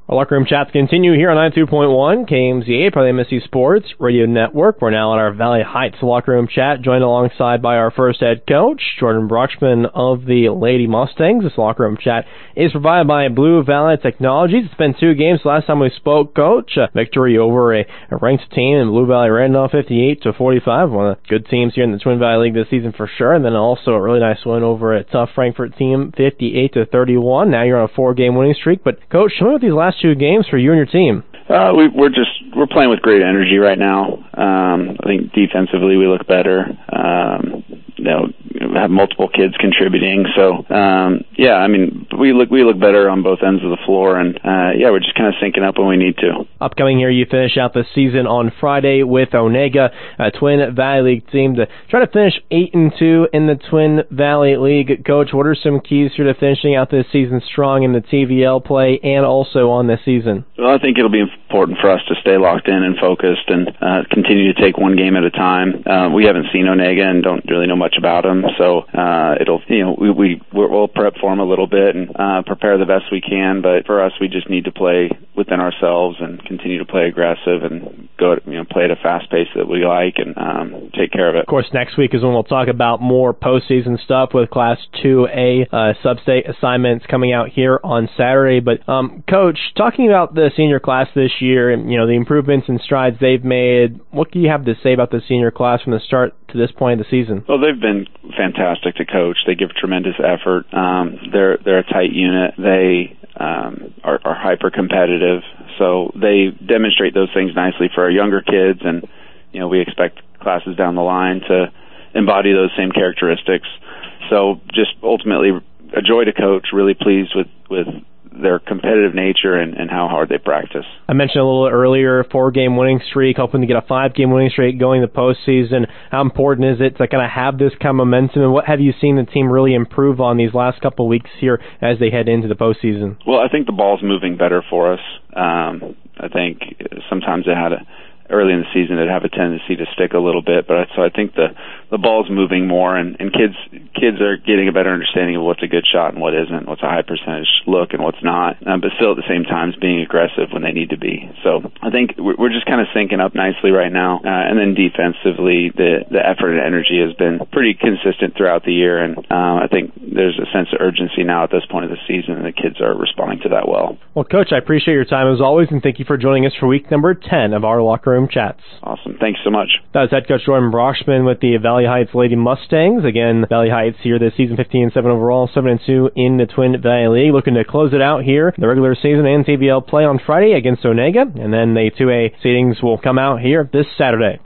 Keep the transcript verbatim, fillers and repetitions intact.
Our locker room chats continue here on ninety-two point one K M Z A, part of the M S C Sports Radio Network. We're now on our Valley Heights locker room chat, joined alongside by our first head coach, Jordan Brockman of the Lady Mustangs. This locker room chat is provided by Blue Valley Technologies. It's been two games last time we spoke, Coach. A victory over a, a ranked team in Blue Valley Randolph, fifty-eight to forty-five. One of the good teams here in the Twin Valley League this season for sure. And then also a really nice win over a tough Frankfort team, fifty-eight to thirty-one. Now you're on a four-game winning streak. But Coach, show me what these last two games for you and your team. Uh, we, we're just we're playing with great energy right now. Um, I think defensively we look better. Um, you know, have multiple kids contributing. So um, yeah, I mean we look we look better on both ends of the floor, and uh, yeah, we're just kind of syncing up when we need to. Upcoming here, you finish out the season on Friday with Onega, a Twin Valley League team, to try to finish eight and two in the Twin Valley League. Coach, what are some keys here to finishing out this season strong in the T V L play and also on this season? Well, I think it'll be important for us to stay locked in and focused and uh, continue to take one game at a time. Uh, we haven't seen Onega and don't really know much about them, so uh, it'll you know we, we we'll prep for them a little bit and uh, prepare the best we can. But for us, we just need to play within ourselves and continue to play aggressive and go you know play at a fast pace that we like and um, take care of it. Of course, next week is when we'll talk about more postseason stuff with Class two A uh, sub-state assignments coming out here on Saturday. But um, Coach, talking about the senior class this year and you know the improvements and strides they've made, what do you have to say about the senior class from the start to this point of the season? Well, they've been fantastic to coach. They give tremendous effort. Um, they're they're a tight unit. They um, are, are hyper competitive. So they demonstrate those things nicely for our younger kids, and you know we expect classes down the line to embody those same characteristics. So just ultimately a joy to coach. Really pleased with with their competitive nature and, and how hard they practice. I mentioned a little earlier, four-game winning streak, hoping to get a five-game winning streak going the postseason. How important is it to kind of have this kind of momentum, and what have you seen the team really improve on these last couple of weeks here as they head into the postseason? Well, I think the ball's moving better for us. Um, I think sometimes it had a early in the season it'd have a tendency to stick a little bit, but so I think the the ball's moving more, and, and kids kids are getting a better understanding of what's a good shot and what isn't, what's a high percentage look and what's not, um, but still at the same time being aggressive when they need to be. So I think we're, we're just kind of syncing up nicely right now, uh, and then defensively the the effort and energy has been pretty consistent throughout the year, and uh, I think there's a sense of urgency now at this point of the season, and the kids are responding to that well. Well, Coach, I appreciate your time as always, and thank you for joining us for week number ten of our Locker Room Chats. Awesome. Thanks so much. That was head coach Jordan Brockman with the Valley Heights Lady Mustangs. Again, Valley Heights here this season, fifteen and seven overall, seven and two in the Twin Valley League. Looking to close it out here, the regular season and T V L play on Friday against Onega, and then the two A seedings will come out here this Saturday.